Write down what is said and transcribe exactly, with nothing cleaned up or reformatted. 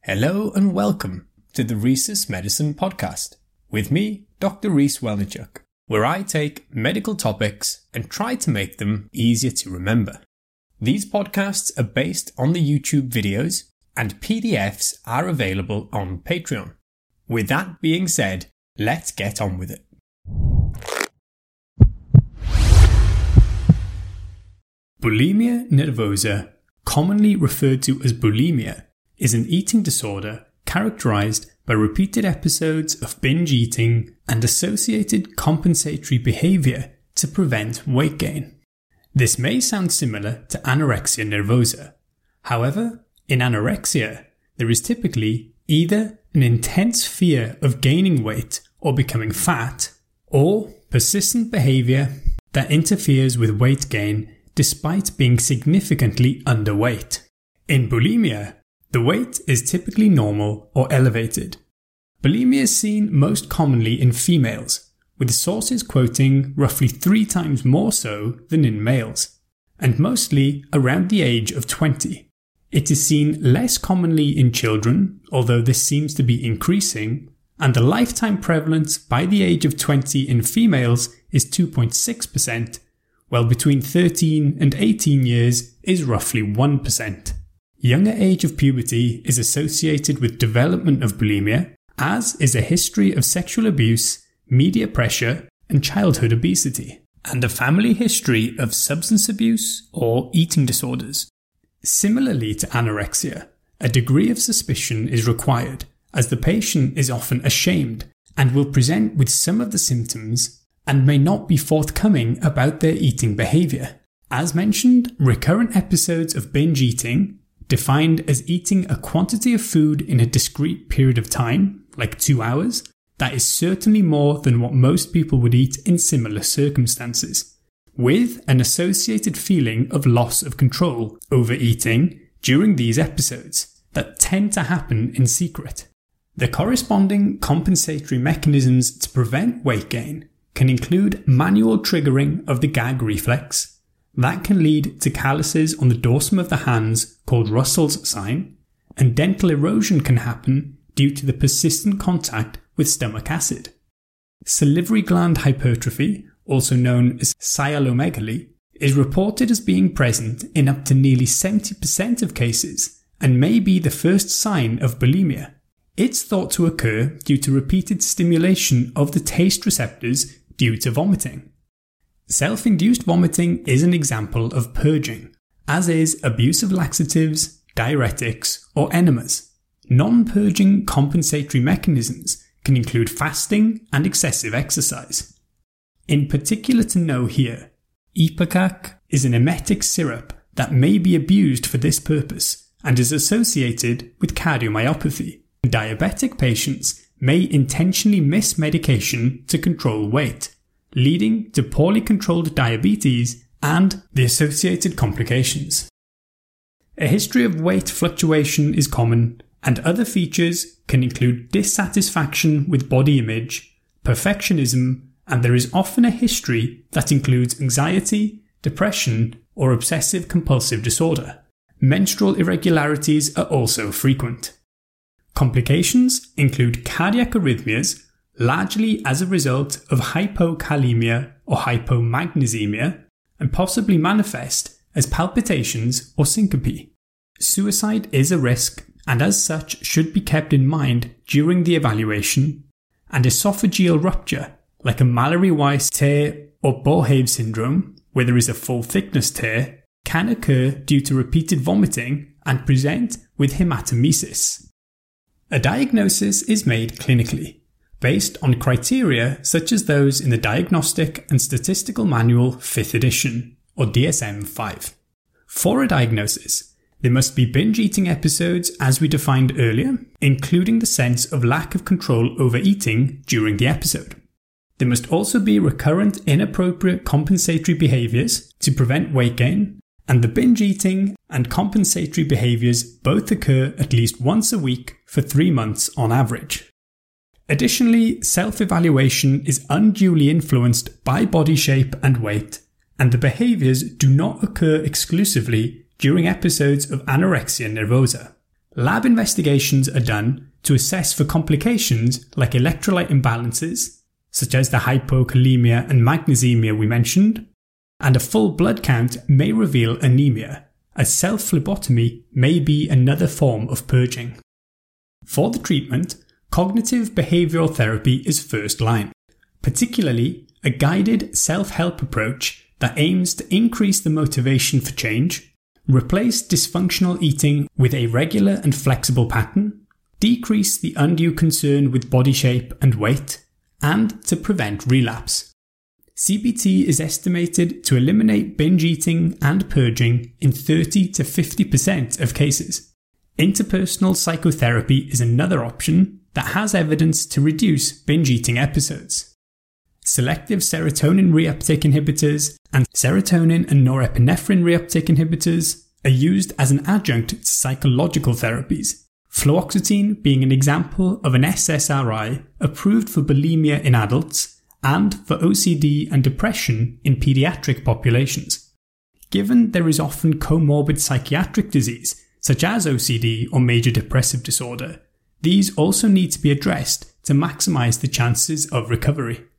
Hello and welcome to the Rhesus Medicine Podcast with me, Doctor Rhys Welnichuk, where I take medical topics and try to make them easier to remember. These podcasts are based on the YouTube videos and P D Fs are available on Patreon. With that being said, let's get on with it. Bulimia nervosa, commonly referred to as bulimia, is an eating disorder characterized by repeated episodes of binge eating and associated compensatory behavior to prevent weight gain. This may sound similar to anorexia nervosa. However, in anorexia, there is typically either an intense fear of gaining weight or becoming fat, or persistent behavior that interferes with weight gain despite being significantly underweight. In bulimia, the weight is typically normal or elevated. Bulimia is seen most commonly in females, with sources quoting roughly three times more so than in males, and mostly around the age of twenty. It is seen less commonly in children, although this seems to be increasing, and the lifetime prevalence by the age of twenty in females is two point six percent, while between thirteen and eighteen years is roughly one percent. Younger age of puberty is associated with development of bulimia, as is a history of sexual abuse, media pressure, and childhood obesity, and a family history of substance abuse or eating disorders. Similarly to anorexia, a degree of suspicion is required, as the patient is often ashamed and will present with some of the symptoms and may not be forthcoming about their eating behavior. As mentioned, recurrent episodes of binge eating, defined as eating a quantity of food in a discrete period of time, like two hours, that is certainly more than what most people would eat in similar circumstances, with an associated feeling of loss of control over eating during these episodes that tend to happen in secret. The corresponding compensatory mechanisms to prevent weight gain can include manual triggering of the gag reflex. That can lead to calluses on the dorsum of the hands called Russell's sign, and dental erosion can happen due to the persistent contact with stomach acid. Salivary gland hypertrophy, also known as cyalomegaly, is reported as being present in up to nearly seventy percent of cases and may be the first sign of bulimia. It's thought to occur due to repeated stimulation of the taste receptors due to vomiting. Self-induced vomiting is an example of purging, as is abuse of laxatives, diuretics, or enemas. Non-purging compensatory mechanisms can include fasting and excessive exercise. In particular to know here, Ipecac is an emetic syrup that may be abused for this purpose and is associated with cardiomyopathy. Diabetic patients may intentionally miss medication to control weight, leading to poorly controlled diabetes and the associated complications. A history of weight fluctuation is common, and other features can include dissatisfaction with body image, perfectionism, and there is often a history that includes anxiety, depression, or obsessive-compulsive disorder. Menstrual irregularities are also frequent. Complications include cardiac arrhythmias, largely as a result of hypokalemia or hypomagnesemia, and possibly manifest as palpitations or syncope. Suicide is a risk and as such should be kept in mind during the evaluation, and esophageal rupture, like a Mallory-Weiss tear or Boerhaave syndrome, where there is a full thickness tear, can occur due to repeated vomiting and present with hematemesis. A diagnosis is made clinically, based on criteria such as those in the Diagnostic and Statistical Manual fifth edition, or D S M five. For a diagnosis, there must be binge eating episodes as we defined earlier, including the sense of lack of control over eating during the episode. There must also be recurrent inappropriate compensatory behaviours to prevent weight gain, and the binge eating and compensatory behaviours both occur at least once a week for three months on average. Additionally, self-evaluation is unduly influenced by body shape and weight, and the behaviours do not occur exclusively during episodes of anorexia nervosa. lab investigations are done to assess for complications like electrolyte imbalances, such as the hypokalemia and magnesemia we mentioned, and a full blood count may reveal anemia, as self-phlebotomy may be another form of purging. For the treatment, cognitive behavioural therapy is first line, particularly a guided self-help approach that aims to increase the motivation for change, replace dysfunctional eating with a regular and flexible pattern, decrease the undue concern with body shape and weight, and to prevent relapse. C B T is estimated to eliminate binge eating and purging in thirty to fifty percent of cases. Interpersonal psychotherapy is another option that has evidence to reduce binge eating episodes. Selective serotonin reuptake inhibitors and serotonin and norepinephrine reuptake inhibitors are used as an adjunct to psychological therapies, fluoxetine being an example of an S S R I approved for bulimia in adults and for O C D and depression in pediatric populations. Given there is often comorbid psychiatric disease, such as O C D or major depressive disorder, these also need to be addressed to maximise the chances of recovery.